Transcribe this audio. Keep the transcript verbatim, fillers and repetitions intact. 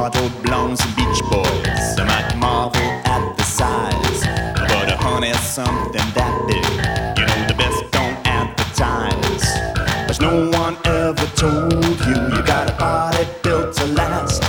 Hardwood blondes and beach boys. I might marvel at the size, but a honey's something that big. You know the best don't advertise. But no one ever told you you got a body built to last.